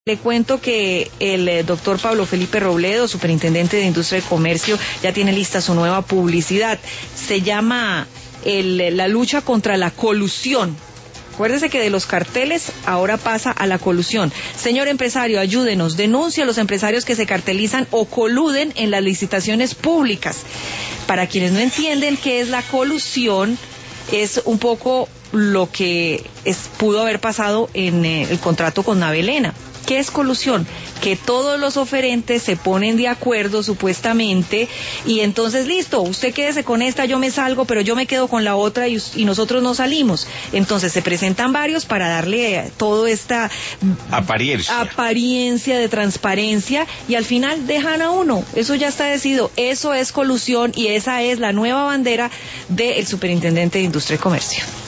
Le cuento que el doctor Pablo Felipe Robledo, superintendente de Industria y Comercio, ya tiene lista su nueva publicidad. Se llama la lucha contra la colusión. Acuérdese que de los carteles ahora pasa a la colusión. Señor empresario, ayúdenos, denuncie a los empresarios que se cartelizan o coluden en las licitaciones públicas. Para quienes no entienden qué es la colusión, es un poco lo que pudo haber pasado en el contrato con Navelena. ¿Qué es colusión? Que todos los oferentes se ponen de acuerdo supuestamente y entonces listo, usted quédese con esta, yo me salgo, pero yo me quedo con la otra y nosotros no salimos. Entonces se presentan varios para darle toda esta apariencia de transparencia y al final dejan a uno. Eso ya está decidido. Eso es colusión y esa es la nueva bandera del superintendente de Industria y Comercio.